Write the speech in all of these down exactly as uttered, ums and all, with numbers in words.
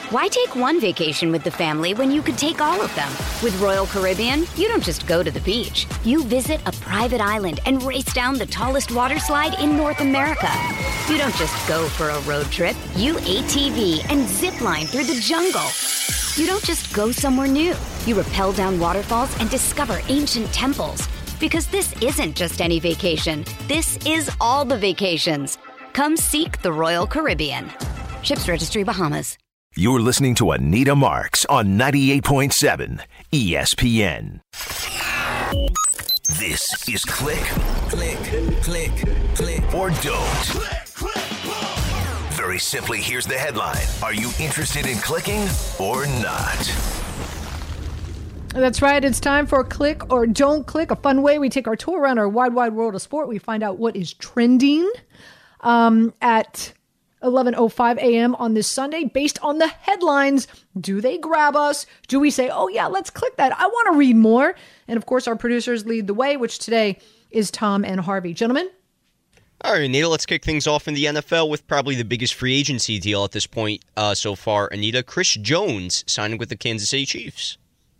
Why take one vacation with the family when you could take all of them? With Royal Caribbean, you don't just go to the beach. You visit a private island and race down the tallest water slide in North America. You don't just go for a road trip. You A T V and zip line through the jungle. You don't just go somewhere new. You rappel down waterfalls and discover ancient temples. Because this isn't just any vacation. This is all the vacations. Come seek the Royal Caribbean. Ships Registry, Bahamas. You're listening to Anita Marks on ninety-eight point seven E S P N. This is Click, Click, Click, Click, or Don't. Click, click, Very simply, here's the headline. Are you interested in clicking or not? That's right. It's time for Click or Don't Click, a fun way we take our tour around our wide, wide world of sport. We find out what is trending um, at eleven oh five a.m. on this Sunday based on the headlines. Do they grab us? Do we say, oh yeah, let's click that. I want to read more. And of course, our producers lead the way, which today is Tom and Harvey. Gentlemen? All right, Anita, let's kick things off in the N F L with probably the biggest free agency deal at this point uh, so far. Anita, Chris Jones signing with the Kansas City Chiefs.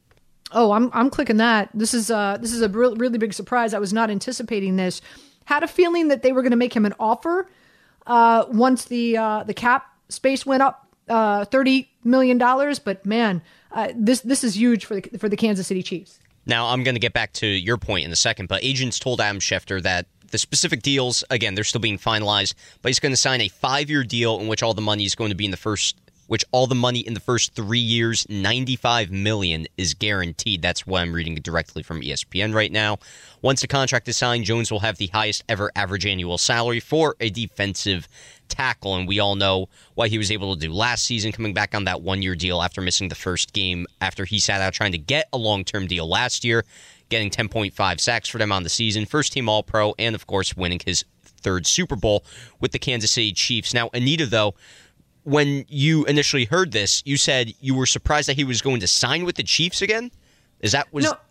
Oh, I'm I'm clicking that. This is uh this is a re- really big surprise. I was not anticipating this. Had a feeling that they were going to make him an offer uh, once the uh, the cap space went up uh, thirty million dollars. But man, uh, this this is huge for the for the Kansas City Chiefs. Now, I'm going to get back to your point in a second, but agents told Adam Schefter that the specific deals, again, they're still being finalized, but he's going to sign a five-year deal in which all the money is going to be in the first which all the money in the first three years, ninety-five million dollars, is guaranteed. That's what I'm reading directly from E S P N right now. Once the contract is signed, Jones will have the highest ever average annual salary for a defensive tackle, and we all know what he was able to do last season, coming back on that one-year deal after missing the first game after he sat out trying to get a long-term deal last year, getting ten point five sacks for them on the season, first-team All-Pro, and, of course, winning his third Super Bowl with the Kansas City Chiefs. Now, Anita, though, when you initially heard this, you said you were surprised that he was going to sign with the Chiefs again? Is that was no?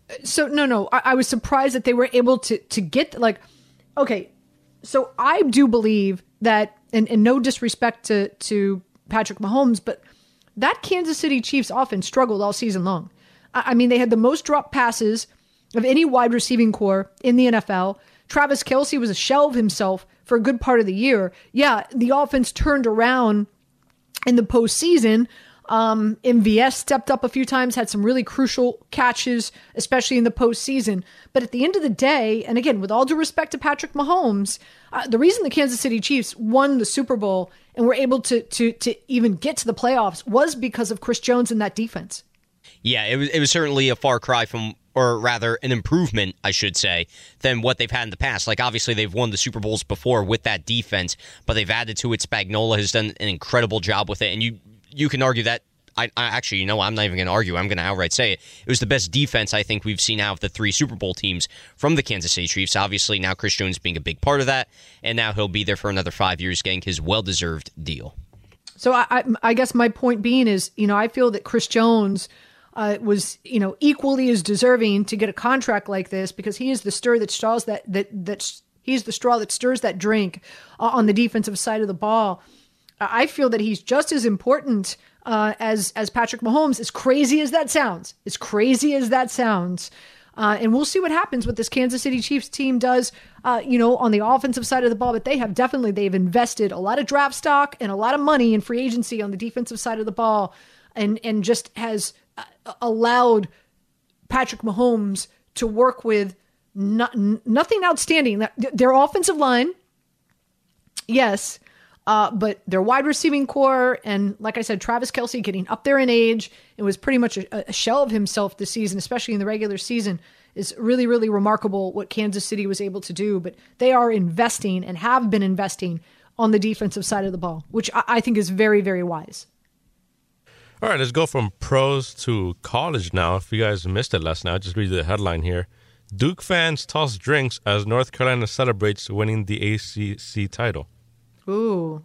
So no, no. I, I was surprised that they were able to to get like, okay. So I do believe that, and, and no disrespect to to Patrick Mahomes, but that Kansas City Chiefs offense struggled all season long. I, I mean, they had the most dropped passes of any wide receiving core in the N F L. Travis Kelce was a shell of himself for a good part of the year. Yeah, the offense turned around in the postseason. Um, M V S stepped up a few times, had some really crucial catches, especially in the postseason. But at the end of the day, and again, with all due respect to Patrick Mahomes, uh, the reason the Kansas City Chiefs won the Super Bowl and were able to to to even get to the playoffs was because of Chris Jones and that defense. Yeah, it was it was certainly a far cry from, or rather an improvement, I should say, than what they've had in the past. Like, obviously, they've won the Super Bowls before with that defense, but they've added to it. Spagnuolo has done an incredible job with it, and you you can argue that. I, I actually, you know, I'm not even going to argue. I'm going to outright say it. It was the best defense I think we've seen out of the three Super Bowl teams from the Kansas City Chiefs. Obviously, now Chris Jones being a big part of that, and now he'll be there for another five years getting his well-deserved deal. So I, I, I guess my point being is, you know, I feel that Chris Jones Uh, was, you know, equally as deserving to get a contract like this because he is the stir that straws that that that he's the straw that stirs that drink uh, on the defensive side of the ball. Uh, I feel that he's just as important uh, as as Patrick Mahomes. As crazy as that sounds, as crazy as that sounds, uh, and we'll see what happens with this Kansas City Chiefs team does. Uh, you know, on the offensive side of the ball, but they have definitely they've invested a lot of draft stock and a lot of money in free agency on the defensive side of the ball, and and just has allowed Patrick Mahomes to work with not, nothing outstanding. Their offensive line, yes, uh, but their wide receiving core, and like I said, Travis Kelce getting up there in age, it was pretty much a, a shell of himself this season, especially in the regular season, is really, really remarkable what Kansas City was able to do. But they are investing and have been investing on the defensive side of the ball, which I, I think is very, very wise. All right, let's go from pros to college now. If you guys missed it last night, I'll just read the headline here. Duke fans toss drinks as North Carolina celebrates winning the A C C title. Ooh.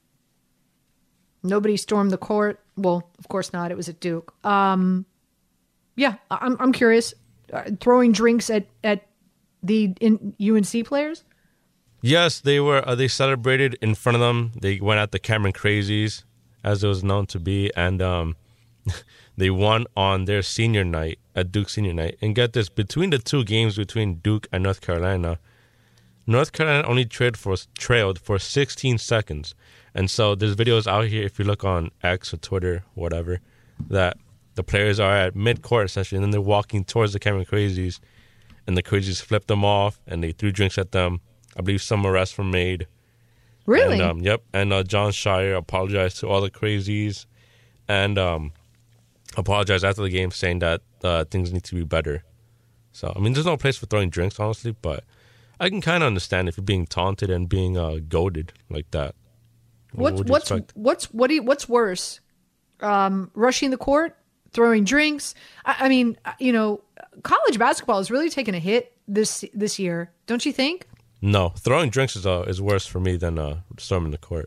Nobody stormed the court. Well, of course not. It was at Duke. Um, yeah, I'm I'm curious. Uh, throwing drinks at, at the in U N C players? Yes, they were. Uh, they celebrated in front of them. They went at the Cameron Crazies. as it was known to be, and um, they won on their senior night, at Duke senior night. And get this, between the two games between Duke and North Carolina, North Carolina only trailed for, trailed for sixteen seconds. And so there's videos out here, if you look on X or Twitter, whatever, that the players are at mid-court, essentially, and then they're walking towards the Cameron Crazies, and the Crazies flipped them off, and they threw drinks at them. I believe some arrests were made. Really? And, um, yep. And uh, John Shire apologized to all the Crazies and um, apologized after the game, saying that uh, things need to be better. So, I mean, there's no place for throwing drinks, honestly, but I can kind of understand if you're being taunted and being uh, goaded like that. What's What what's expect? what's what do you, what's worse? Um, rushing the court, throwing drinks. I, I mean, you know, college basketball has really taken a hit this this year, don't you think? No, throwing drinks is uh, is worse for me than uh, storming the court.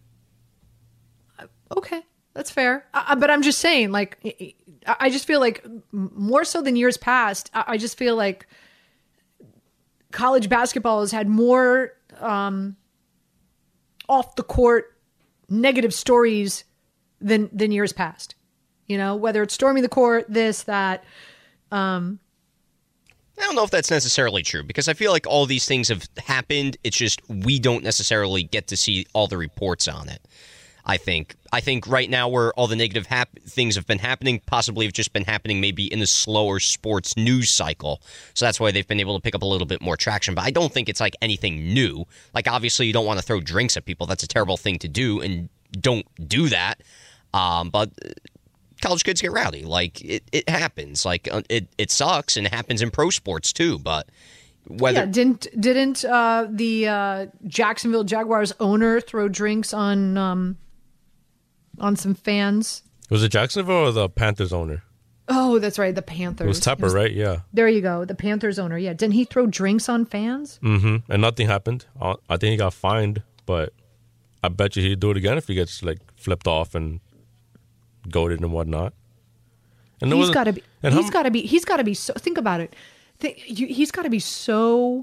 Okay, that's fair. Uh, but I'm just saying, like, I I just feel like more so than years past, I I just feel like college basketball has had more um, off the court negative stories than than years past. You know, whether it's storming the court, this, that. Um, I don't know if that's necessarily true, because I feel like all these things have happened. It's just we don't necessarily get to see all the reports on it. I think. I think right now where all the negative hap- things have been happening possibly have just been happening maybe in the slower sports news cycle. So that's why they've been able to pick up a little bit more traction. But I don't think it's like anything new. Like, obviously, you don't want to throw drinks at people. That's a terrible thing to do, and don't do that. Um, but college kids get rowdy. Like, it, it happens. Like, it, it sucks, and it happens in pro sports, too. But whether... Yeah, didn't didn't uh, the uh, Jacksonville Jaguars owner throw drinks on... Um, on some fans? Was it Jacksonville or the Panthers owner? Oh, that's right, the Panthers. It was Tepper, it was, right? Yeah. There you go, the Panthers owner. Yeah, didn't he throw drinks on fans? Mm-hmm. And nothing happened. I think he got fined, but I bet you he'd do it again if he gets like flipped off and goaded and whatnot. And he's got to be. He's how, got to be. He's got to be. So think about it. Think, you, he's got to be so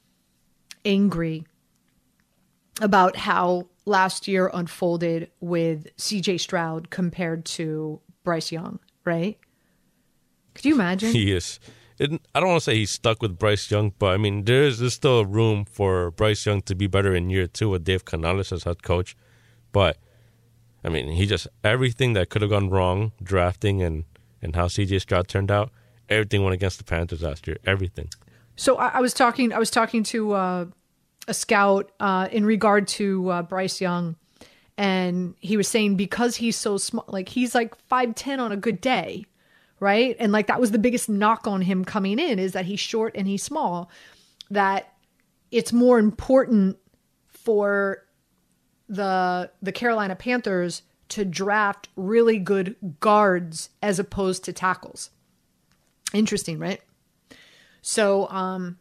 angry about how last year unfolded with C J Stroud compared to Bryce Young, right? Could you imagine? He is. It, I don't want to say he's stuck with Bryce Young, but I mean, there is there's still room for Bryce Young to be better in year two with Dave Canales as head coach. But, I mean, he just, everything that could have gone wrong, drafting and, and how C J Stroud turned out, everything went against the Panthers last year. Everything. So I, I was talking, I was talking to uh, a scout uh, in regard to uh, Bryce Young, and he was saying because he's so small, like he's like five ten on a good day, right? And like that was the biggest knock on him coming in, is that he's short and he's small, that it's more important for the the Carolina Panthers to draft really good guards as opposed to tackles. Interesting, right? So, um,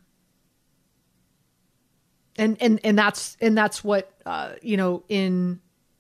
and and and that's and that's what uh, you know, in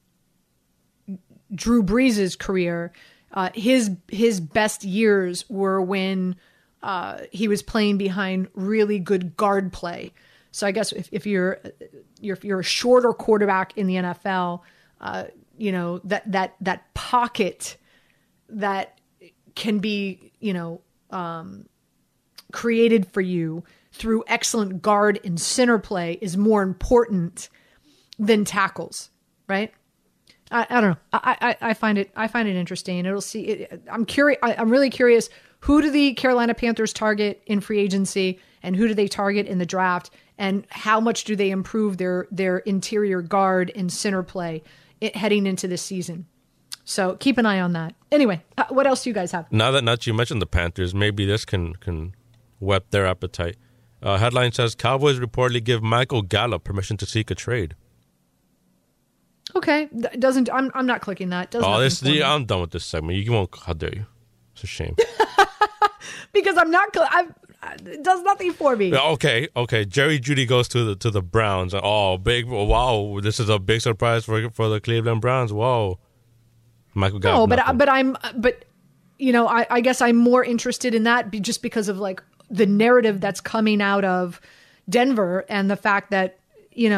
Drew Brees' career, uh, his his best years were when uh, he was playing behind really good guard play. So I guess if, if you're you're if you're a shorter quarterback in the N F L, uh, you know that that that pocket that can be you know um, created for you through excellent guard and center play is more important than tackles, right? I, I don't know. I, I I find it I find it interesting. It'll see. It, I'm curious. I, I'm really curious. Who do the Carolina Panthers target in free agency, and who do they target in the draft, and how much do they improve their their interior guard and center play it, heading into this season? So keep an eye on that. Anyway, uh, what else do you guys have? Now that not you mentioned the Panthers, maybe this can can whet their appetite. Uh, headline says Cowboys reportedly give Michael Gallup permission to seek a trade. Okay, Th- doesn't I'm I'm not clicking that. Doesn't oh, this the, I'm done with this segment. You won't. How dare you? It's a shame. Because I'm not. Cl- I've, it does nothing for me. Okay, okay. Jerry Jeudy goes to the to the Browns. Oh, big! Wow, this is a big surprise for for the Cleveland Browns. Whoa, Michael Gallup. No, but nothing. but I'm but you know I, I guess I'm more interested in that be, just because of like the narrative that's coming out of Denver and the fact that you know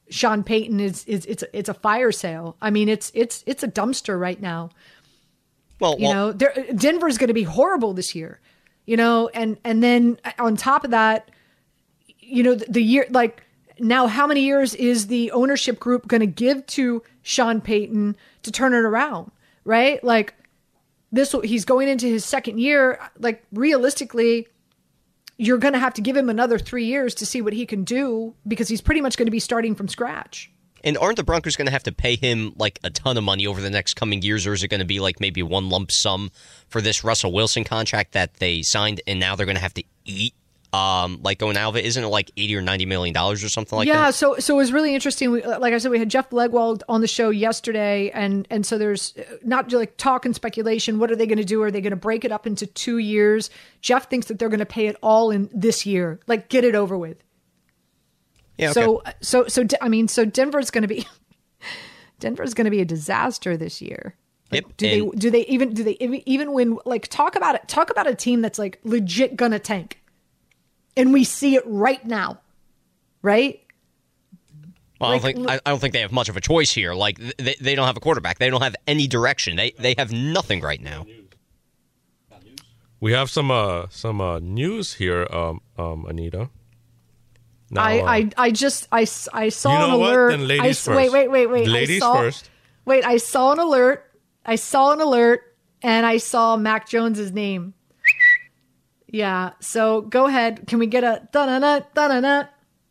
Sean Payton is is it's a, it's a fire sale. I mean, it's it's it's a dumpster right now. Well, you well, know, Denver's going to be horrible this year. You know, and and then on top of that, you know, the, the year like now, how many years is the ownership group going to give to Sean Payton to turn it around? Right, like this, he's going into his second year. Like realistically, you're going to have to give him another three years to see what he can do because he's pretty much going to be starting from scratch. And aren't the Broncos going to have to pay him like a ton of money over the next coming years, or is it going to be like maybe one lump sum for this Russell Wilson contract that they signed, and now they're going to have to eat? Um, like going out of it, isn't it like eighty or ninety million dollars or something like yeah, that? Yeah, so so it was really interesting. We, like I said, we had Jeff Legwold on the show yesterday, and and so there's not like talk and speculation. What are they going to do? Are they going to break it up into two years? Jeff thinks that they're going to pay it all in this year, like get it over with. Yeah. Okay. So so so I mean, so Denver's going to be Denver's going to be a disaster this year. Like, Yep. do and- they do they even do they even win? Like talk about it. Talk about a team that's like legit gonna tank. And we see it right now, right? Well, Like, I don't think look- I, I don't think they have much of a choice here. Like th- they they don't have a quarterback. They don't have any direction. They they have nothing right now. We have some uh some uh news here, um um Anita. Now, I, uh, I I just I, s- I saw You know an what? alert. Then ladies I s- first. Wait wait wait wait. I Ladies saw, first. Wait, I saw an alert. I saw an alert, and I saw Mac Jones's name. Yeah. So go ahead. Can we get a da na na da na na?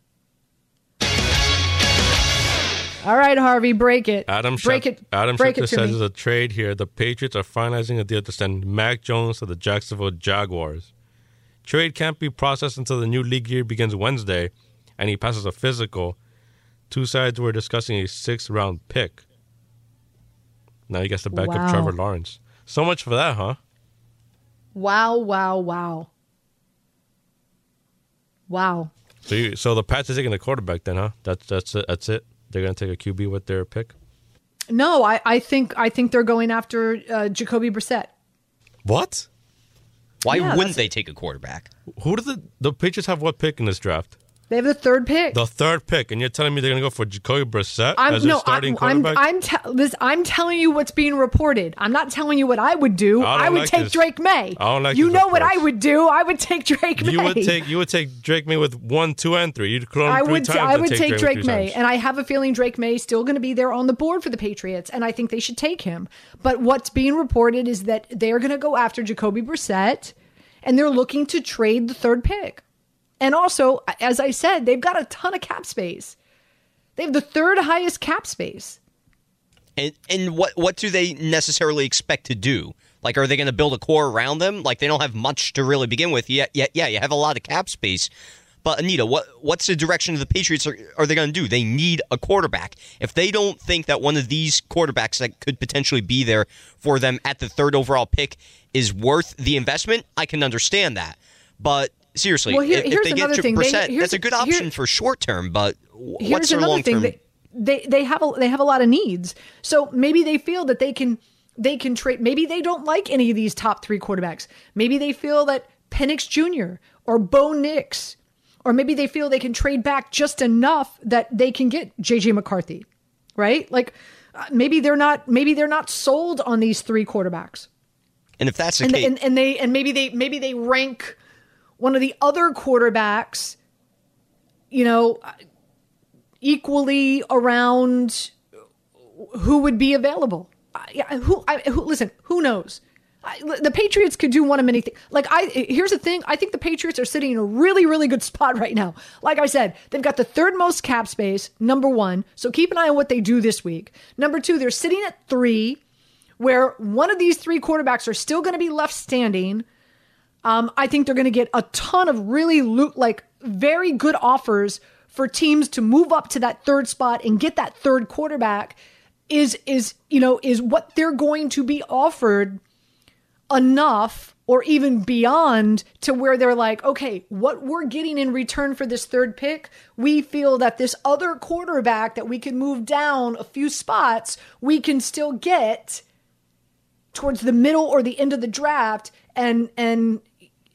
All right, Harvey, break it. Adam break Schef- it. Adam break Schefter it to says me. there's a trade here. The Patriots are finalizing a deal to send Mac Jones to the Jacksonville Jaguars. Trade can't be processed until the new league year begins Wednesday, and he passes a physical. Two sides were discussing a sixth-round pick. Now he gets to back Wow. up Trevor Lawrence. So much for that, huh? Wow! Wow! Wow! Wow! So, you, so the Pats are taking the quarterback then, huh? That's that's it. That's it. They're going to take a Q B with their pick. No, I, I think I think they're going after uh, Jacoby Brissett. What? Why Yeah, wouldn't that's- they take a quarterback? Who do the the Patriots have? What pick in this draft? They have the third pick. The third pick, and you're telling me they're going to go for Jacoby Brissett I'm as their no, starting I'm, I'm, quarterback? I'm, te- this, I'm telling you what's being reported. I'm not telling you what I would do. I don't I would like take this. Drake May. I don't like You this know what I approach. would do? I would take Drake May. You would take you would take Drake May with one, two, and three. You'd clone I three would. times. I and would take May Drake three May, times. and I have a feeling Drake May is still going to be there on the board for the Patriots, and I think they should take him. But what's being reported is that they're going to go after Jacoby Brissett, and they're looking to trade the third pick. And also, as I said, they've got a ton of cap space. They have the third highest cap space. And and what what do they necessarily expect to do? Like, are they going to build a core around them? Like, they don't have much to really begin with. Yeah, yeah, yeah. You have a lot of cap space. But Anita, what what's the direction of the Patriots are, are they going to do? They need a quarterback. If they don't think that one of these quarterbacks that could potentially be there for them at the third overall pick is worth the investment, I can understand that. But seriously, Well, here- if, if here's they get another to thing. They- Brissett, here's- that's a good here- option for short term. But what's Here's their another long thing. term? They, they they have a they have a lot of needs. So maybe they feel that they can they can trade. Maybe they don't like any of these top three quarterbacks. Maybe they feel that Penix Junior or Bo Nix, or maybe they feel they can trade back just enough that they can get J J McCarthy, right? Like uh, maybe they're not maybe they're not sold on these three quarterbacks, And if that's the and case, and, and they and maybe they maybe they rank one of the other quarterbacks, you know, equally around who would be available. I, who, I, who, listen, who knows? I, the Patriots could do one of many things. Like, I, here's the thing. I think the Patriots are sitting in a really, really good spot right now. Like I said, they've got the third most cap space, number one. So keep an eye on what they do this week. Number two, they're sitting at three, where one of these three quarterbacks are still going to be left standing. Um, I think they're going to get a ton of really lo- like very good offers for teams to move up to that third spot and get that third quarterback. Is is you know is what they're going to be offered enough or even beyond to where they're like, okay, what we're getting in return for this third pick, we feel that this other quarterback that we can move down a few spots, we can still get towards the middle or the end of the draft, and and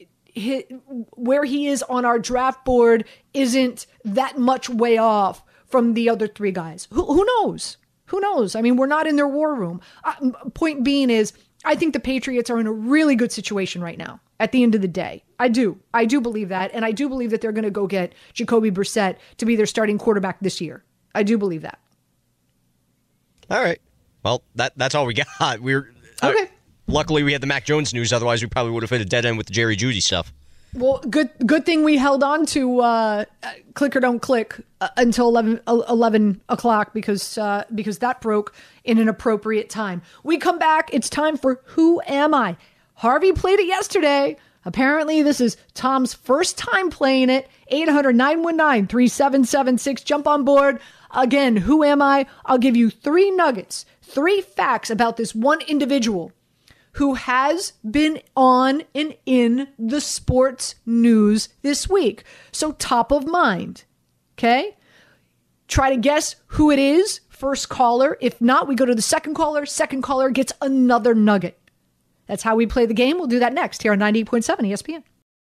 he, where he is on our draft board isn't that much way off from the other three guys. Who, who knows? Who knows? I mean, we're not in their war room. Uh, point being is, I think the Patriots are in a really good situation right now at the end of the day. I do. I do believe that. And I do believe that they're going to go get Jacoby Brissett to be their starting quarterback this year. I do believe that. All right. Well, that that's all we got. We're okay. Uh, luckily, we had the Mac Jones news. Otherwise, we probably would have hit a dead end with the Jerry Jeudy stuff. Well, good good thing we held on to uh, click or don't click uh, until eleven, eleven o'clock because uh, because that broke in an appropriate time. We come back. It's time for Who Am I? Harvey played it yesterday. Apparently, this is Tom's first time playing it. eight hundred, nine one nine, three seven seven six. Jump on board. Again, who am I? I'll give you three nuggets, three facts about this one individual who has been on and in the sports news this week. So top of mind, okay? Try to guess who it is, first caller. If not, we go to the second caller. Second caller gets another nugget. That's how we play the game. We'll do that next here on ninety-eight point seven E S P N.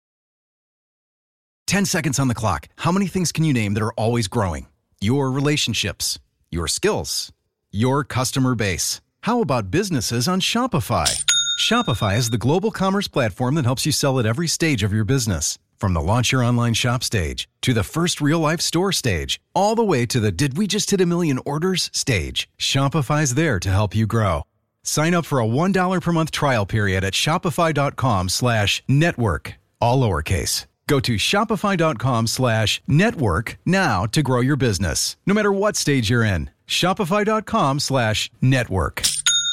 ten seconds on the clock. How many things can you name that are always growing? Your relationships, your skills, your customer base. How about businesses on Shopify? Shopify is the global commerce platform that helps you sell at every stage of your business. From the launch your online shop stage, to the first real-life store stage, all the way to the did we just hit a million orders stage. Shopify's there to help you grow. Sign up for a one dollar per month trial period at shopify.com slash network, all lowercase. Go to shopify.com slash network now to grow your business, no matter what stage you're in. Shopify.com slash network.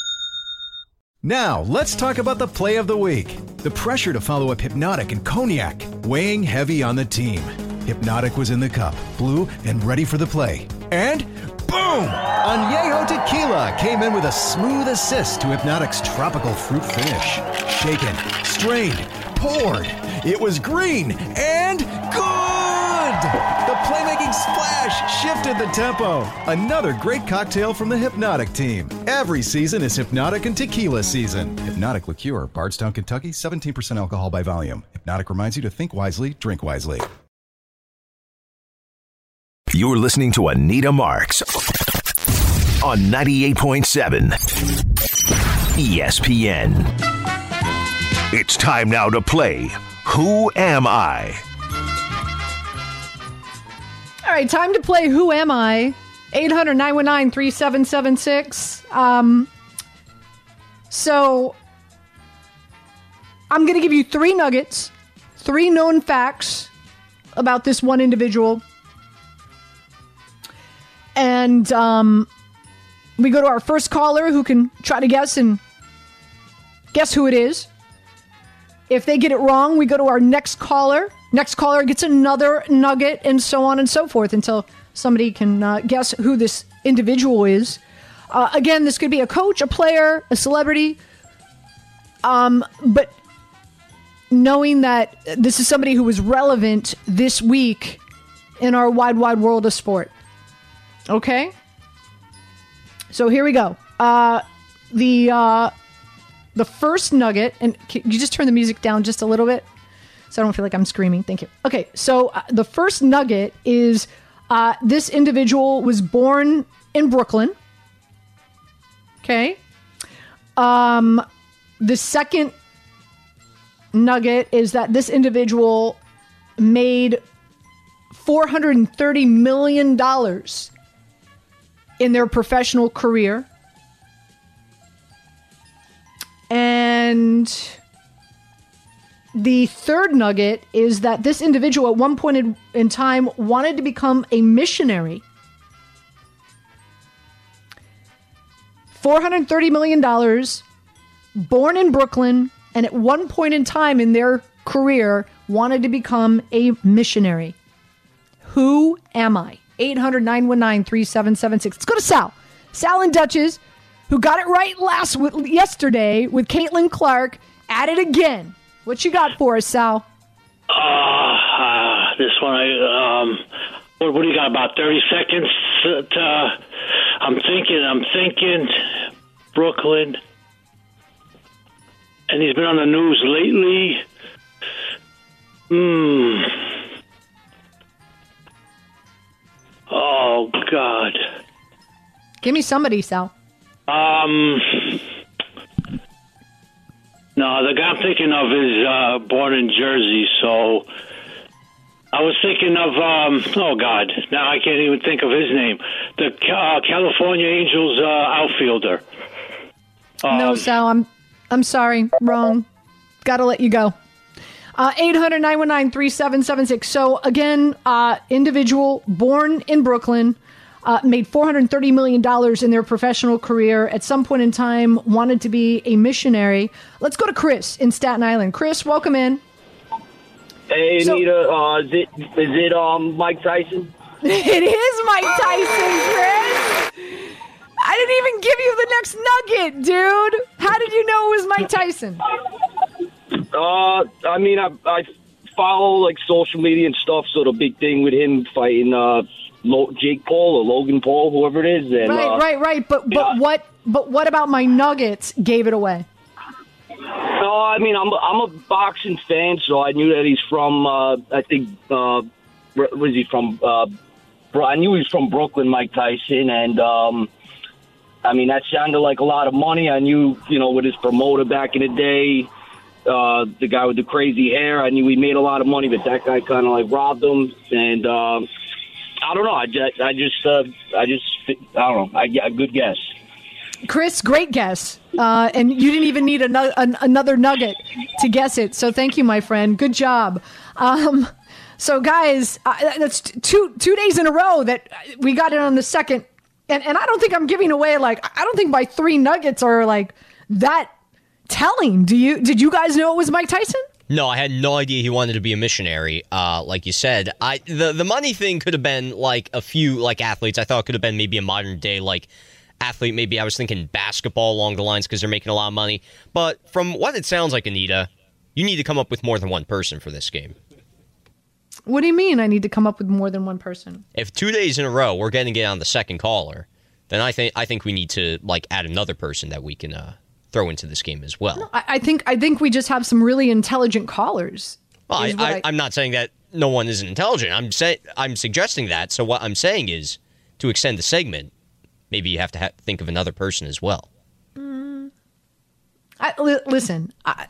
Now, let's talk about the play of the week. The pressure to follow up Hypnotic and Cognac, weighing heavy on the team. Hypnotic was in the cup, blue, and ready for the play. And boom! Añejo Tequila came in with a smooth assist to Hypnotic's tropical fruit finish. Shaken, strained, poured. It was green and good! The playmaking splash shifted the tempo. Another great cocktail from the Hypnotic team. Every season is Hypnotic and Tequila season. Hypnotic Liqueur, Bardstown, Kentucky, seventeen percent alcohol by volume. Hypnotic reminds you to think wisely, drink wisely. You're listening to Anita Marks on ninety-eight point seven E S P N. It's time now to play Who Am I? All right, time to play Who Am I? eight hundred, nine one nine, three seven seven six. Um, so, I'm going to give you three nuggets, three known facts about this one individual. And um, we go to our first caller who can try to guess and guess who it is. If they get it wrong, we go to our next caller. Next caller gets another nugget, and so on and so forth until somebody can uh, guess who this individual is. Uh, again, this could be a coach, a player, a celebrity. Um, but knowing that this is somebody who was relevant this week in our wide, wide world of sport. Okay? So here we go. Uh, the... Uh, The first nugget, and can you just turn the music down just a little bit so I don't feel like I'm screaming? Thank you. Okay, so uh, the first nugget is uh, this individual was born in Brooklyn. Okay. Um, the second nugget is that this individual made four hundred thirty million dollars in their professional career. And the third nugget is that this individual at one point in, in time wanted to become a missionary. four hundred thirty million dollars, born in Brooklyn, and at one point in time in their career wanted to become a missionary. Who am I? eight hundred, nine one nine, three seven seven six. Let's go to Sal. Sal and Dutchess, who got it right last yesterday with Caitlin Clark, at it again. What you got for us, Sal? Uh, uh this one, I, um, what, what do you got, about thirty seconds? To, to, I'm thinking, I'm thinking Brooklyn, and he's been on the news lately. Hmm. Oh, Oh, God. Give me somebody, Sal. Um, no, the guy I'm thinking of is uh, born in Jersey, so I was thinking of, um, oh, God, now I can't even think of his name. The uh, California Angels uh, outfielder. Um, no, Sal, I'm I'm sorry. Wrong. Got to let you go. Uh, eight hundred, nine one nine, three seven seven six. So, again, uh, individual born in Brooklyn, uh, made four hundred thirty million dollars in their professional career. At some point in time, wanted to be a missionary. Let's go to Chris in Staten Island. Chris, welcome in. Hey, So- Anita, uh, is it, is it um, Mike Tyson? It is Mike Tyson, Chris. I didn't even give you the next nugget, dude. How did you know it was Mike Tyson? Uh, I mean, I, I follow, like, social media and stuff, so the big thing with him fighting uh, Lo- Jake Paul or Logan Paul, whoever it is. And, Right, uh, right, right. But but yeah. what but what about my nuggets gave it away? No, I mean, I'm, I'm a boxing fan, so I knew that he's from, uh, I think, uh, where was he from? Uh, Bro- I knew he was from Brooklyn, Mike Tyson, and, um, I mean, that sounded like a lot of money. I knew, you know, with his promoter back in the day, uh, the guy with the crazy hair, I knew he made a lot of money, but that guy kind of, like, robbed him, and, um, I don't know, I just, I just, uh, I just, I don't know, I, yeah, good guess. Chris, great guess. Uh, and you didn't even need a, nu- an, another nugget to guess it. So thank you, my friend. Good job. Um, so, guys, uh, that's two two days in a row that we got it on the second. And, and I don't think I'm giving away, like, I don't think my three nuggets are, like, that telling. Do you? Did you guys know it was Mike Tyson? No, I had no idea he wanted to be a missionary. Uh, like you said, I the the money thing could have been like a few like athletes. I thought it could have been maybe a modern day like athlete. Maybe I was thinking basketball along the lines because they're making a lot of money. But from what it sounds like, Anita, you need to come up with more than one person for this game. What do you mean I need to come up with more than one person? If two days in a row we're getting it on the second caller, then I think I think we need to like add another person that we can uh, throw into this game as well. I, I think I think we just have some really intelligent callers. Well, I, is what I, I- I'm not saying that no one isn't intelligent. I'm say, I'm suggesting that. So what I'm saying is, to extend the segment, maybe you have to ha- think of another person as well. I, li- listen, I,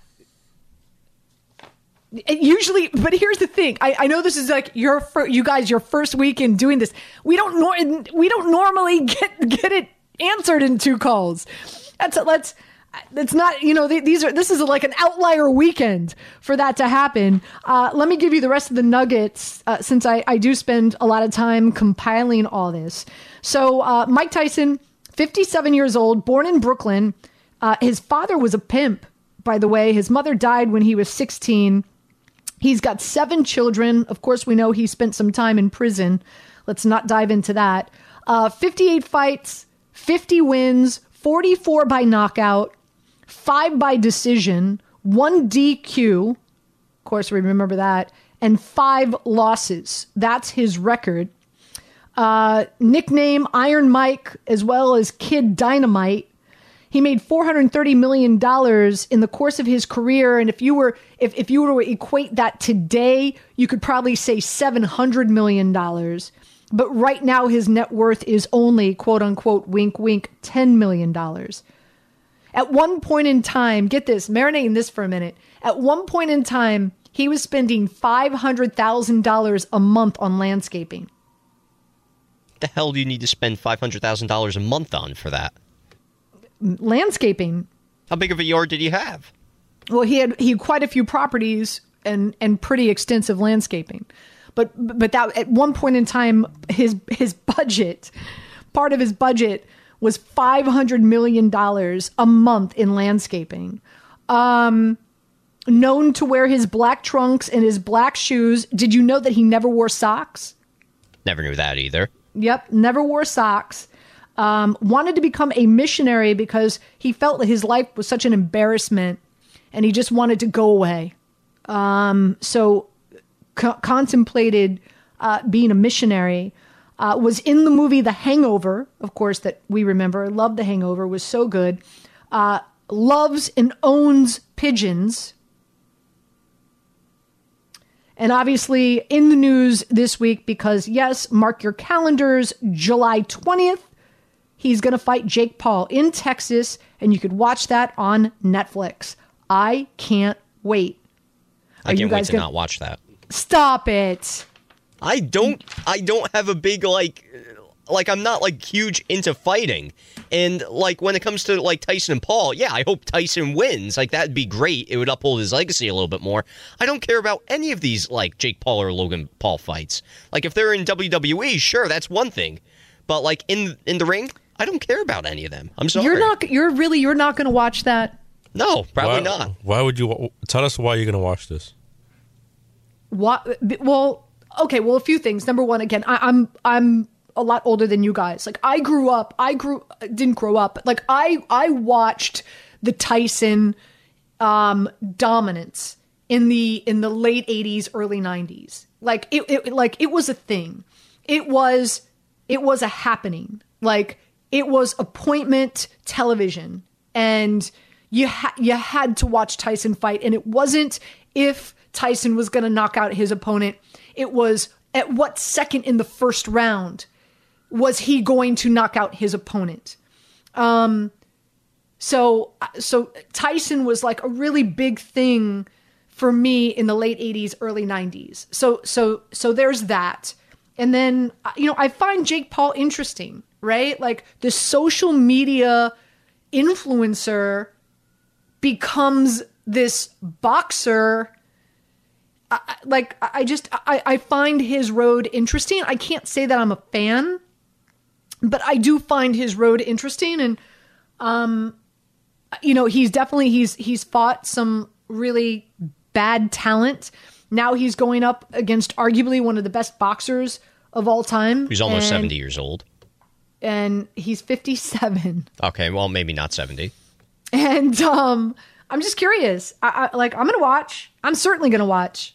usually, but here's the thing. I, I know this is like your fir- you guys your first week in doing this. We don't nor- we don't normally get get it answered in two calls. That's let's. That's not, you know, th- these are, this is like an outlier weekend for that to happen. Uh, let me give you the rest of the nuggets, uh, since I, I do spend a lot of time compiling all this. So, uh, Mike Tyson, fifty-seven years old, born in Brooklyn. Uh, his father was a pimp, by the way. His mother died when he was sixteen. He's got seven children. Of course, we know he spent some time in prison. Let's not dive into that. Uh, fifty-eight fights, fifty wins, forty-four by knockout, five by decision, one D Q, of course we remember that, and five losses. That's his record. Uh, nickname Iron Mike, as well as Kid Dynamite. He made four hundred thirty million dollars in the course of his career, and if you were if, if you were to equate that today, you could probably say seven hundred million dollars. But right now his net worth is only, quote unquote, wink wink, ten million dollars. At one point in time, get this, marinate in this for a minute. At one point in time, he was spending five hundred thousand dollars a month on landscaping. What the hell do you need to spend five hundred thousand dollars a month on for that? Landscaping. How big of a yard did he have? Well, he had he had quite a few properties and and pretty extensive landscaping. But but that at one point in time, his his budget, part of his budget was five hundred million dollars a month in landscaping. Um, known to wear his black trunks and his black shoes. Did you know that he never wore socks? Never knew that either. Yep, never wore socks. Um, wanted to become a missionary because he felt that his life was such an embarrassment and he just wanted to go away. Um, so co- contemplated uh, being a missionary. Uh, was in the movie The Hangover, of course, that we remember. Loved The Hangover, was so good. Uh, loves and owns pigeons. And obviously in the news this week because, yes, mark your calendars, July twentieth, he's going to fight Jake Paul in Texas, and you could watch that on Netflix. I can't wait. Are I can't wait to gonna... not watch that. Stop it. I don't I don't have a big, like, like, I'm not, like, huge into fighting. And, like, when it comes to, like, Tyson and Paul, yeah, I hope Tyson wins. Like, that'd be great. It would uphold his legacy a little bit more. I don't care about any of these, like, Jake Paul or Logan Paul fights. Like, if they're in W W E, sure, that's one thing. But, like, in in the ring, I don't care about any of them. I'm sorry. You're not, you're really, you're not going to watch that? No, probably why, not. Why would you, tell us why you're going to watch this. What, well, okay, well, a few things. Number one, again, I, I'm, I'm, a lot older than you guys. Like I grew up, I grew, didn't grow up, but like I, I watched the Tyson, um, dominance in the, in the late eighties, early nineties. Like it, it, like it was a thing. It was, it was a happening. Like it was appointment television, and you had, you had to watch Tyson fight. And it wasn't if Tyson was going to knock out his opponent. It was at what second in the first round was he going to knock out his opponent? Um, so, so Tyson was like a really big thing for me in the late eighties, early nineties. So, so, so there's that. And then, you know, I find Jake Paul interesting, right? Like the social media influencer becomes this boxer. I, like, I just, I, I find his road interesting. I can't say that I'm a fan, but I do find his road interesting. And, um, you know, he's definitely, he's, he's fought some really bad talent. Now he's going up against arguably one of the best boxers of all time. He's almost and, seventy years old. And he's fifty-seven. Okay. Well, maybe not seventy. And, um, I'm just curious. I, I like, I'm going to watch. I'm certainly going to watch.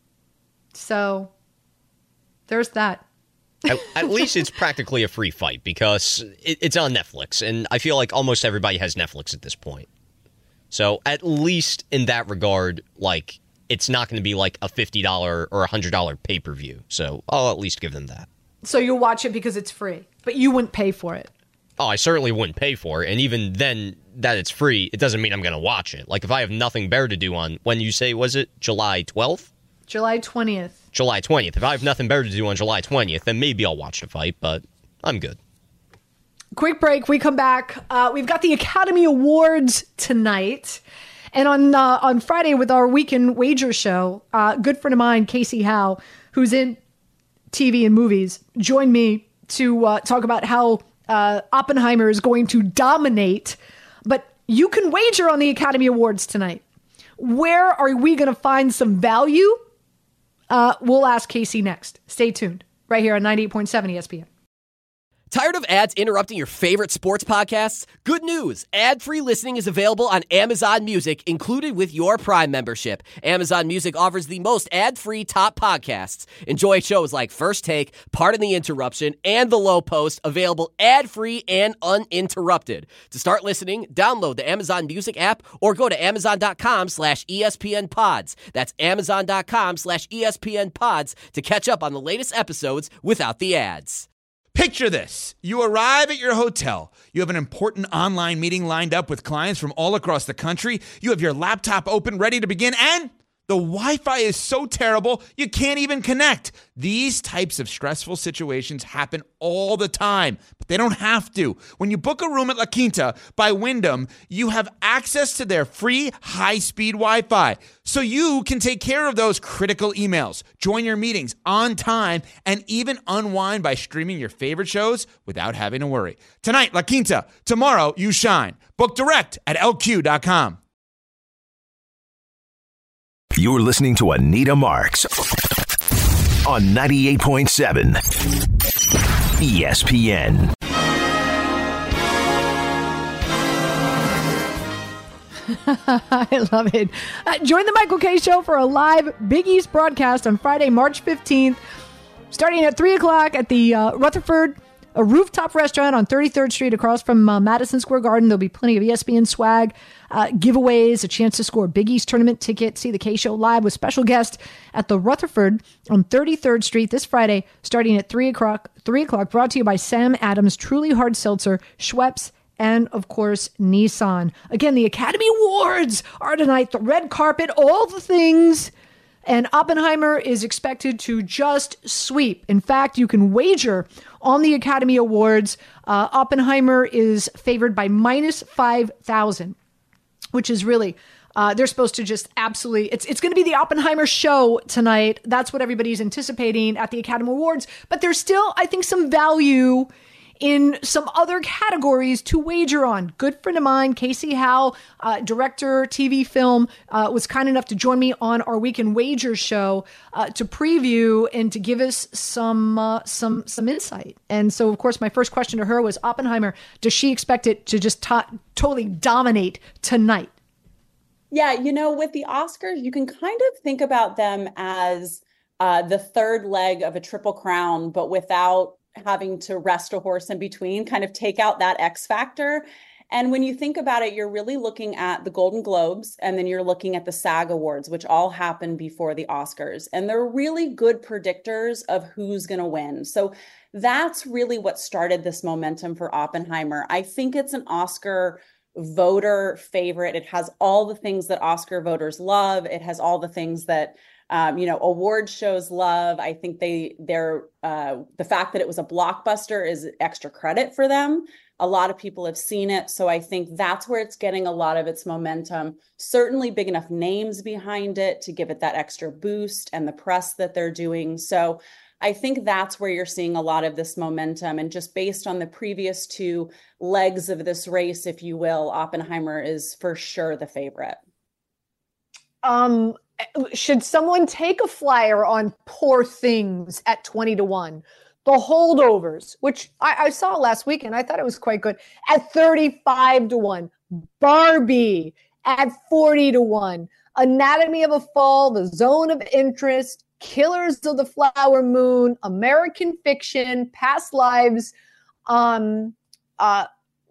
So there's that. at, at least it's practically a free fight because it, it's on Netflix, and I feel like almost everybody has Netflix at this point. So at least in that regard, like it's not going to be like a fifty dollars or a one hundred dollars pay-per-view. So I'll at least give them that. So you'll watch it because it's free, but you wouldn't pay for it. Oh, I certainly wouldn't pay for it. And even then that it's free, it doesn't mean I'm going to watch it. Like if I have nothing better to do on, when you say, was it July twelfth? July twentieth. July twentieth. If I have nothing better to do on July twentieth, then maybe I'll watch the fight, but I'm good. Quick break. We come back. Uh, we've got the Academy Awards tonight. And on uh, on Friday with our Weekend Wager show, uh, good friend of mine, Casey Howe, who's in T V and movies, joined me to uh, talk about how uh, Oppenheimer is going to dominate. But you can wager on the Academy Awards tonight. Where are we going to find some value? Uh, we'll ask Casey next. Stay tuned right here on ninety-eight point seven E S P N. Tired of ads interrupting your favorite sports podcasts? Good news. Ad-free listening is available on Amazon Music, included with your Prime membership. Amazon Music offers the most ad-free top podcasts. Enjoy shows like First Take, Pardon the Interruption, and The Low Post, available ad-free and uninterrupted. To start listening, download the Amazon Music app or go to amazon.com slash ESPN pods. That's amazon.com slash ESPN pods to catch up on the latest episodes without the ads. Picture this. You arrive at your hotel. You have an important online meeting lined up with clients from all across the country. You have your laptop open, ready to begin, and the Wi-Fi is so terrible, you can't even connect. These types of stressful situations happen all the time, but they don't have to. When you book a room at La Quinta by Wyndham, you have access to their free high-speed Wi-Fi, so you can take care of those critical emails, join your meetings on time, and even unwind by streaming your favorite shows without having to worry. Tonight, La Quinta. Tomorrow, you shine. Book direct at L Q dot com. You're listening to Anita Marks on ninety-eight point seven E S P N. I love it. Uh, join the Michael Kay Show for a live Big East broadcast on Friday, March fifteenth, starting at three o'clock at the uh, Rutherford a rooftop restaurant on thirty-third Street across from uh, Madison Square Garden. There'll be plenty of E S P N swag, uh, giveaways, a chance to score a Big East tournament ticket, see the K-Show live with special guest at the Rutherford on thirty-third Street this Friday, starting at three o'clock. three o'clock, brought to you by Sam Adams, Truly Hard Seltzer, Schweppes, and, of course, Nissan. Again, the Academy Awards are tonight, the red carpet, all the things. And Oppenheimer is expected to just sweep. In fact, you can wager on the Academy Awards. Uh, Oppenheimer is favored by minus five thousand, which is really, uh, they're supposed to just absolutely, it's, it's going to be the Oppenheimer show tonight. That's what everybody's anticipating at the Academy Awards. But there's still, I think, some value in some other categories to wager on. Good friend of mine, Casey Howe, uh, director, T V film, uh, was kind enough to join me on our Weekend Wager show uh, to preview and to give us some uh, some some insight. And so, of course, my first question to her was, Oppenheimer, does she expect it to just to- totally dominate tonight? Yeah, you know, with the Oscars, you can kind of think about them as uh, the third leg of a Triple Crown, but without having to rest a horse in between, kind of take out that X factor. And when you think about it, you're really looking at the Golden Globes, and then you're looking at the SAG Awards, which all happen before the Oscars. And they're really good predictors of who's going to win. So that's really what started this momentum for Oppenheimer. I think it's an Oscar voter favorite. It has all the things that Oscar voters love. It has all the things that Um, you know, award shows love. I think they, they're, uh, the fact that it was a blockbuster is extra credit for them. A lot of people have seen it. So I think that's where it's getting a lot of its momentum. Certainly big enough names behind it to give it that extra boost, and the press that they're doing. So I think that's where you're seeing a lot of this momentum. And just based on the previous two legs of this race, if you will, Oppenheimer is for sure the favorite. Um, should someone take a flyer on Poor Things at twenty to one? The Holdovers, which I, I saw last weekend, I thought it was quite good, at thirty-five to one. Barbie at forty to one. Anatomy of a Fall, The Zone of Interest, Killers of the Flower Moon, American Fiction, Past Lives, um, uh,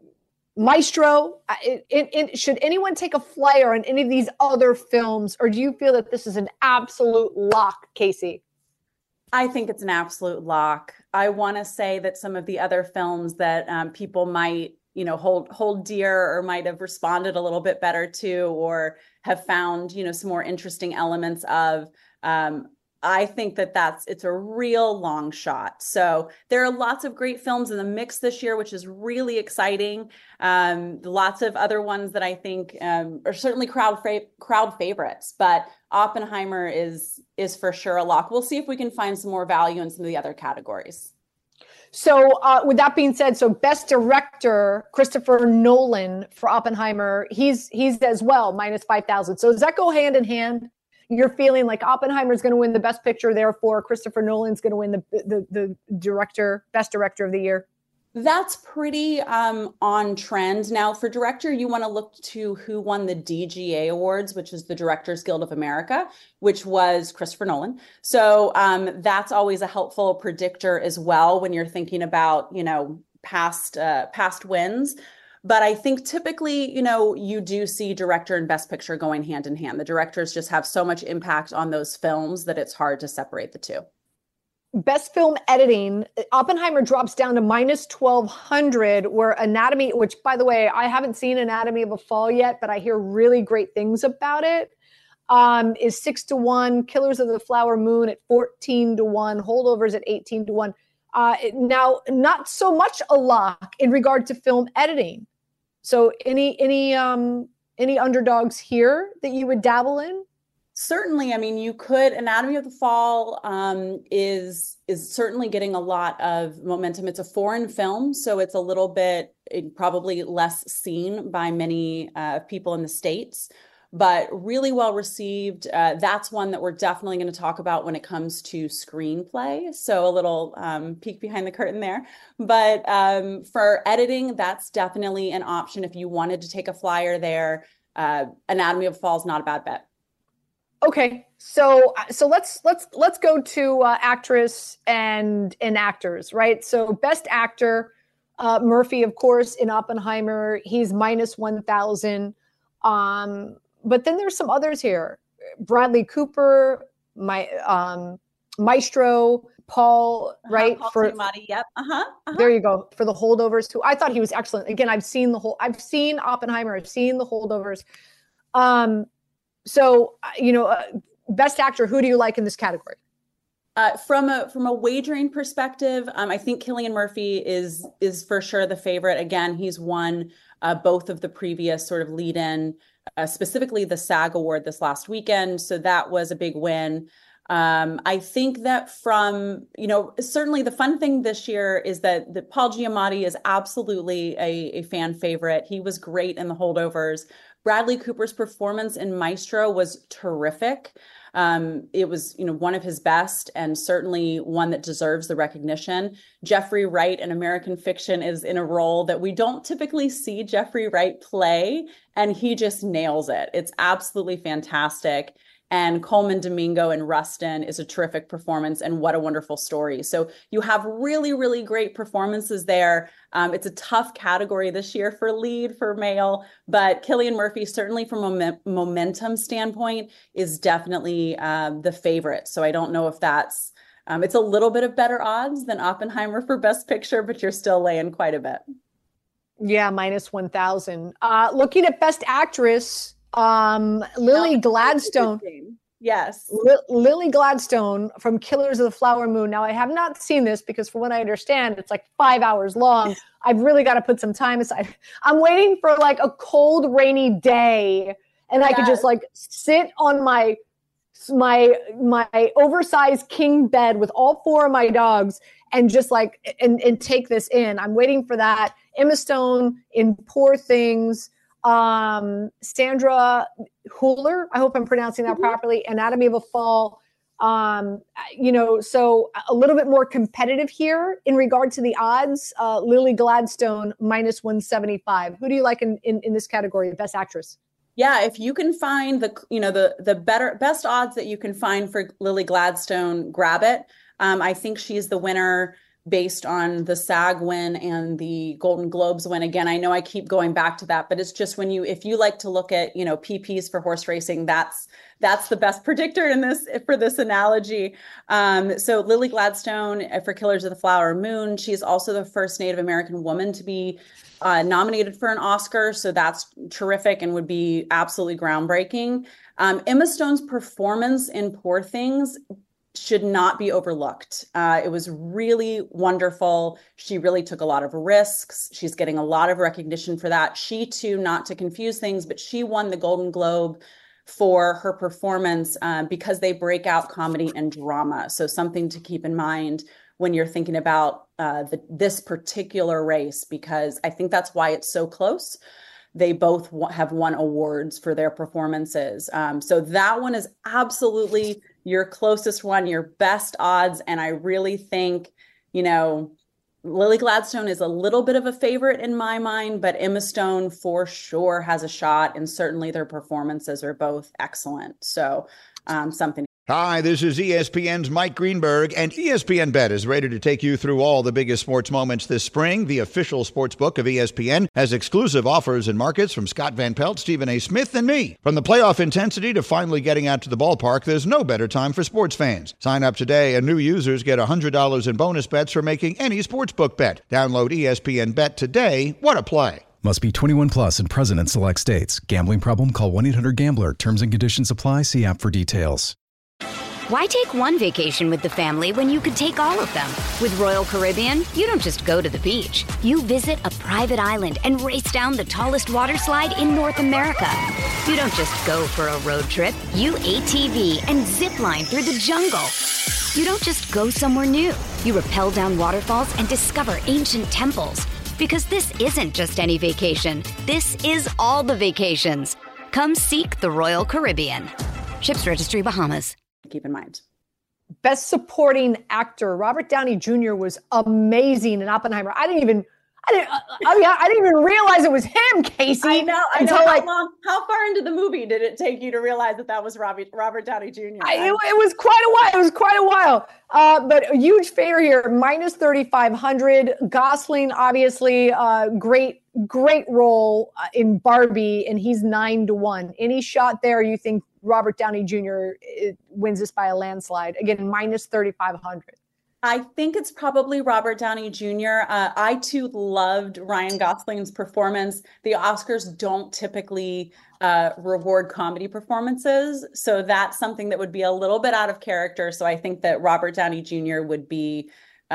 Maestro. It, it, it, should anyone take a flyer on any of these other films, or do you feel that this is an absolute lock, Casey? I think it's an absolute lock. I want to say that some of the other films that um, people might, you know, hold hold dear, or might have responded a little bit better to, or have found, you know, some more interesting elements of, um, I think that that's, it's a real long shot. So there are lots of great films in the mix this year, which is really exciting. Um, lots of other ones that I think um, are certainly crowd fa- crowd favorites, but Oppenheimer is is for sure a lock. We'll see if we can find some more value in some of the other categories. So uh, with that being said, so Best Director, Christopher Nolan for Oppenheimer, he's he's as well, minus five thousand. So does that go hand in hand? You're feeling like Oppenheimer's going to win the Best Picture, therefore Christopher Nolan's going to win the, the the director, Best Director of the Year? That's pretty um, on trend. Now, for director, you want to look to who won the D G A Awards, which is the Directors Guild of America, which was Christopher Nolan. So um, that's always a helpful predictor as well when you're thinking about, you know, past uh, past wins. But I think typically, you know, you do see director and Best Picture going hand in hand. The directors just have so much impact on those films that it's hard to separate the two. Best Film Editing, Oppenheimer drops down to minus twelve hundred, where Anatomy, which, by the way, I haven't seen Anatomy of a Fall yet, but I hear really great things about it, um, is six to one. Killers of the Flower Moon at fourteen to one. Holdovers at eighteen to one. Uh, now, not so much a lock in regard to film editing. So any any um, any underdogs here that you would dabble in? Certainly. I mean, you could. Anatomy of the Fall um, is is certainly getting a lot of momentum. It's a foreign film, so it's a little bit it, probably less seen by many uh, people in the States, but really well received. Uh, that's one that we're definitely going to talk about when it comes to screenplay. So a little um, peek behind the curtain there. But um, for editing, that's definitely an option if you wanted to take a flyer there. Uh, Anatomy of a Fall is not a bad bet. Okay, so so let's let's let's go to uh, actress and and actors, right? So best actor, uh, Murphy, of course, in Oppenheimer. He's minus one thousand. Um, but then there's some others here: Bradley Cooper, my um, Maestro, Paul, right? Uh-huh, Paul for Giamatti, yep. Uh-huh, uh-huh. There you go, for The Holdovers, who I thought he was excellent. Again, I've seen the whole, I've seen Oppenheimer, I've seen The Holdovers. Um, so you know, uh, best actor, who do you like in this category? Uh, from a from a wagering perspective, um, I think Cillian Murphy is is for sure the favorite. Again, he's won uh, both of the previous sort of lead-in, uh, specifically the SAG Award this last weekend. So that was a big win. Um, I think that from, you know, certainly the fun thing this year is that, that Paul Giamatti is absolutely a, a fan favorite. He was great in The Holdovers. Bradley Cooper's performance in Maestro was terrific. Um, it was, you know, one of his best and certainly one that deserves the recognition. Jeffrey Wright in American Fiction is in a role that we don't typically see Jeffrey Wright play, and he just nails it. It's absolutely fantastic. And Coleman Domingo in Rustin is a terrific performance, and what a wonderful story. So you have really, really great performances there. Um, it's a tough category this year for lead, for male, but Cillian Murphy, certainly from a mom- momentum standpoint, is definitely um, the favorite. So I don't know if that's, um, it's a little bit of better odds than Oppenheimer for Best Picture, but you're still laying quite a bit. Yeah, minus one thousand. Uh, looking at Best Actress, Um, Lily Gladstone. Yes. L- Lily Gladstone from Killers of the Flower Moon. Now, I have not seen this because from what I understand, it's like five hours long. I've really got to put some time aside. I'm waiting for like a cold, rainy day and I yes. could just like sit on my, my, my oversized king bed with all four of my dogs and just like, and, and take this in. I'm waiting for that. Emma Stone in Poor Things. Um, Sandra Hüller, I hope I'm pronouncing that mm-hmm. properly, Anatomy of a Fall. Um, you know, so a little bit more competitive here in regard to the odds. Uh, Lily Gladstone, minus one seventy-five. Who do you like in, in, in this category, Best Actress? Yeah, if you can find the, you know, the the better best odds that you can find for Lily Gladstone, grab it. Um, I think she's the winner based on the SAG win and the Golden Globes win. Again, I know I keep going back to that, but it's just when you, if you like to look at, you know, P Ps for horse racing, that's, that's the best predictor in this, for this analogy. Um, so Lily Gladstone for Killers of the Flower Moon, she's also the first Native American woman to be uh, nominated for an Oscar. So that's terrific and would be absolutely groundbreaking. Um, Emma Stone's performance in Poor Things should not be overlooked. Uh, it was really wonderful. She really took a lot of risks. She's getting a lot of recognition for that. She too, not to confuse things, but she won the Golden Globe for her performance uh, because they break out comedy and drama. So something to keep in mind when you're thinking about uh, the, this particular race, because I think that's why it's so close. They both w- have won awards for their performances. Um, so that one is absolutely your closest one, your best odds. And I really think, you know, Lily Gladstone is a little bit of a favorite in my mind, but Emma Stone for sure has a shot. And certainly their performances are both excellent. So um, something. Hi, this is E S P N's Mike Greenberg, and E S P N Bet is ready to take you through all the biggest sports moments this spring. The official sports book of E S P N has exclusive offers and markets from Scott Van Pelt, Stephen A. Smith, and me. From the playoff intensity to finally getting out to the ballpark, there's no better time for sports fans. Sign up today, and new users get one hundred dollars in bonus bets for making any sportsbook bet. Download E S P N Bet today. What a play. Must be twenty-one plus and present in select states. Gambling problem? Call one eight hundred gambler. Terms and conditions apply. See app for details. Why take one vacation with the family when you could take all of them? With Royal Caribbean, you don't just go to the beach. You visit a private island and race down the tallest water slide in North America. You don't just go for a road trip. You A T V and zip line through the jungle. You don't just go somewhere new. You rappel down waterfalls and discover ancient temples. Because this isn't just any vacation. This is all the vacations. Come seek the Royal Caribbean. Ships Registry, Bahamas. Keep in mind. Best supporting actor, Robert Downey Junior was amazing in Oppenheimer. I didn't even, I didn't. I mean, I didn't even realize it was him, Casey. I know. I until know. like, how long? How far into the movie did it take you to realize that that was Robbie, Robert Downey Junior? I, it, it was quite a while. It was quite a while. Uh, but a huge favorite here, minus thirty-five hundred. Gosling, obviously, uh, great, great role in Barbie, and he's nine to one. Any shot there, you think Robert Downey Junior wins this by a landslide? Again, minus thirty-five hundred. I think it's probably Robert Downey Junior Uh, I too loved Ryan Gosling's performance. The Oscars don't typically uh, reward comedy performances, so that's something that would be a little bit out of character. So I think that Robert Downey Junior would be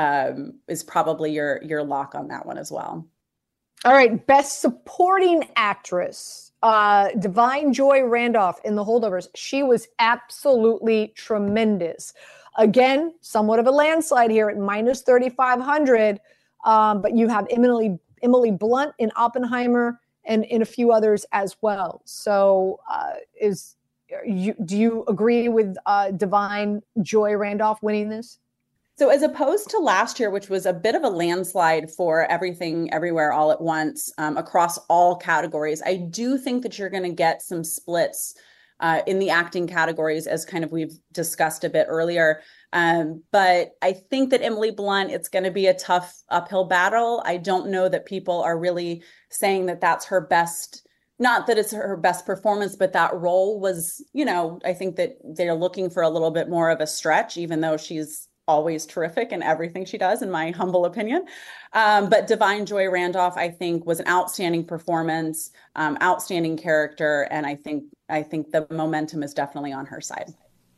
um, is probably your your lock on that one as well. All right, Best Supporting Actress, uh, Divine Joy Randolph in The Holdovers. She was absolutely tremendous. Again, somewhat of a landslide here at minus thirty-five hundred, um, but you have Emily Emily Blunt in Oppenheimer and in a few others as well. So, uh, is you do you agree with uh, Divine Joy Randolph winning this? So as opposed to last year, which was a bit of a landslide for Everything Everywhere All at Once um, across all categories, I do think that you're going to get some splits Uh, in the acting categories, as kind of we've discussed a bit earlier. Um, but I think that Emily Blunt, it's going to be a tough uphill battle. I don't know that people are really saying that that's her best, not that it's her best performance, but that role was, you know, I think that they're looking for a little bit more of a stretch, even though she's always terrific in everything she does, in my humble opinion. Um, but Divine Joy Randolph, I think, was an outstanding performance, um, outstanding character, and I think I think the momentum is definitely on her side.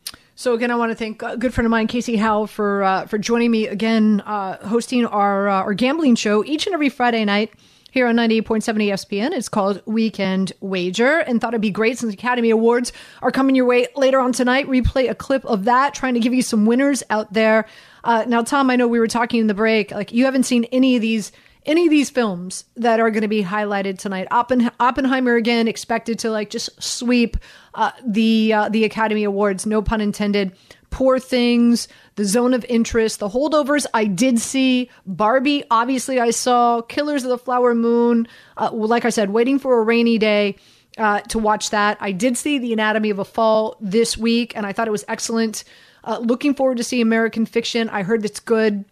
So again, I want to thank a good friend of mine, Casey Howell, for uh, for joining me again, uh, hosting our uh, our gambling show each and every Friday night here on ninety-eight point seven E S P N. It's called Weekend Wager, and thought it'd be great since Academy Awards are coming your way later on tonight. Replay a clip of that, trying to give you some winners out there. Uh, now, Tom, I know we were talking in the break, like you haven't seen any of these any of these films that are going to be highlighted tonight. Oppen- Oppenheimer, again, expected to like just sweep uh, the uh, the Academy Awards, no pun intended. Poor Things, The Zone of Interest, The Holdovers, I did see. Barbie, obviously I saw. Killers of the Flower Moon, uh, like I said, waiting for a rainy day uh, to watch that. I did see The Anatomy of a Fall this week, and I thought it was excellent. Uh, looking forward to see American Fiction. I heard it's good.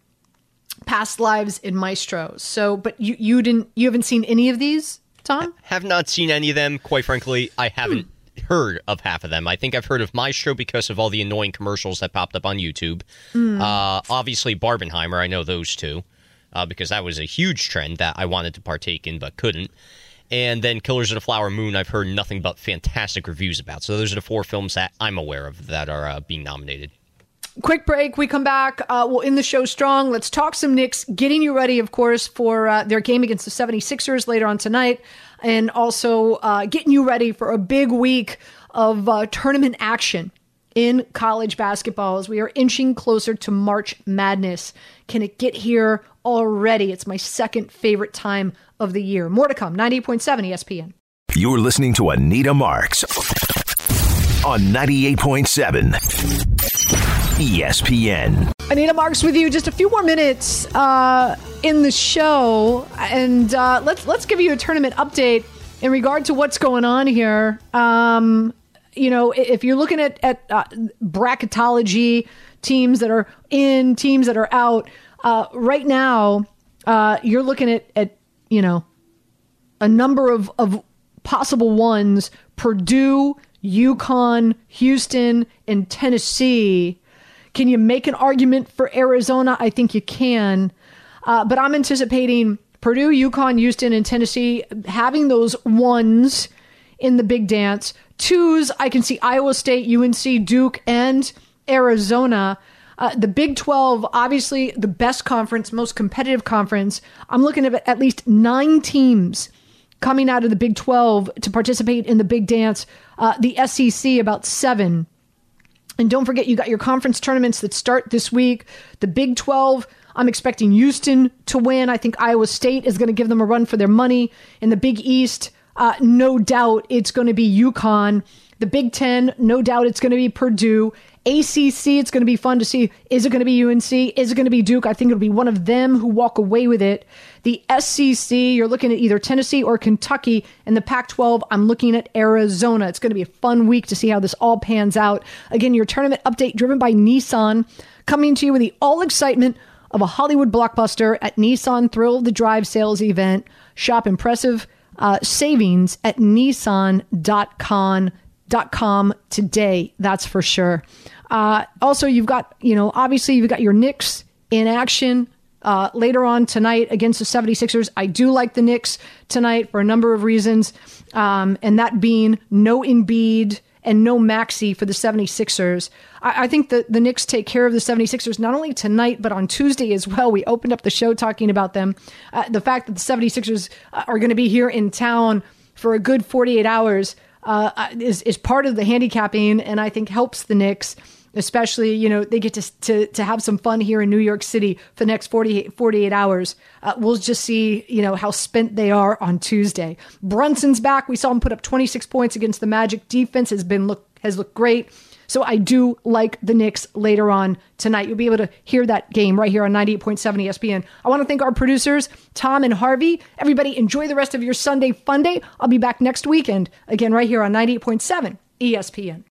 Past Lives in Maestro. So, but you you didn't you haven't seen any of these, Tom? I have not seen any of them. Quite frankly, I haven't hmm. heard of half of them. I think I've heard of Maestro because of all the annoying commercials that popped up on YouTube. Mm. Uh, obviously, Barbenheimer, I know those two uh, because that was a huge trend that I wanted to partake in but couldn't. And then Killers of the Flower Moon, I've heard nothing but fantastic reviews about. So those are the four films that I'm aware of that are uh, being nominated. Quick break. We come back. Uh, we'll end the show strong. Let's talk some Knicks. Getting you ready, of course, for uh, their game against the seventy-sixers later on tonight. And also uh, getting you ready for a big week of uh, tournament action in college basketball as we are inching closer to March Madness. Can it get here already? It's my second favorite time of the year. More to come. ninety-eight point seven E S P N. You're listening to Anita Marks on ninety-eight point seven E S P N. Anita Marks with you. Just a few more minutes uh, in the show, and uh, let's let's give you a tournament update in regard to what's going on here. Um, you know, if you're looking at at uh, bracketology, teams that are in, teams that are out, uh, right now, uh, you're looking at at you know a number of of possible ones: Purdue, UConn, Houston, and Tennessee. Can you make an argument for Arizona? I think you can. Uh, but I'm anticipating Purdue, UConn, Houston, and Tennessee having those ones in the big dance. Twos, I can see Iowa State, U N C, Duke, and Arizona. Uh, the Big twelve, obviously the best conference, most competitive conference. I'm looking at at least nine teams coming out of the Big twelve to participate in the big dance. Uh, the S E C, about seven. And don't forget, you got your conference tournaments that start this week. The Big twelve, I'm expecting Houston to win. I think Iowa State is going to give them a run for their money. In the Big East, Uh, no doubt it's going to be UConn. The Big Ten, no doubt it's going to be Purdue. A C C, it's going to be fun to see. Is it going to be U N C? Is it going to be Duke? I think it'll be one of them who walk away with it. The S E C, you're looking at either Tennessee or Kentucky. And the Pac twelve, I'm looking at Arizona. It's going to be a fun week to see how this all pans out. Again, your tournament update driven by Nissan, coming to you with the all excitement of a Hollywood blockbuster at Nissan Thrill of the Drive sales event. Shop impressive uh, savings at nissan dot com today. That's for sure. Uh, also, you've got, you know, obviously you've got your Knicks in action uh, later on tonight against the seventy-sixers. I do like the Knicks tonight for a number of reasons. Um, and that being no Embiid and no Maxey for the seventy-sixers. I, I think that the Knicks take care of the seventy-sixers not only tonight, but on Tuesday as well. We opened up the show talking about them. Uh, the fact that the seventy-sixers are going to be here in town for a good forty-eight hours uh, is, is part of the handicapping, and I think helps the Knicks. Especially, you know, they get to, to to have some fun here in New York City for the next forty-eight, forty-eight hours. Uh, we'll just see, you know, how spent they are on Tuesday. Brunson's back. We saw him put up twenty-six points against the Magic. Defense has been look has looked great. So I do like the Knicks later on tonight. You'll be able to hear that game right here on ninety-eight point seven E S P N. I want to thank our producers, Tom and Harvey. Everybody, enjoy the rest of your Sunday fun day. I'll be back next weekend, again, right here on ninety-eight point seven E S P N.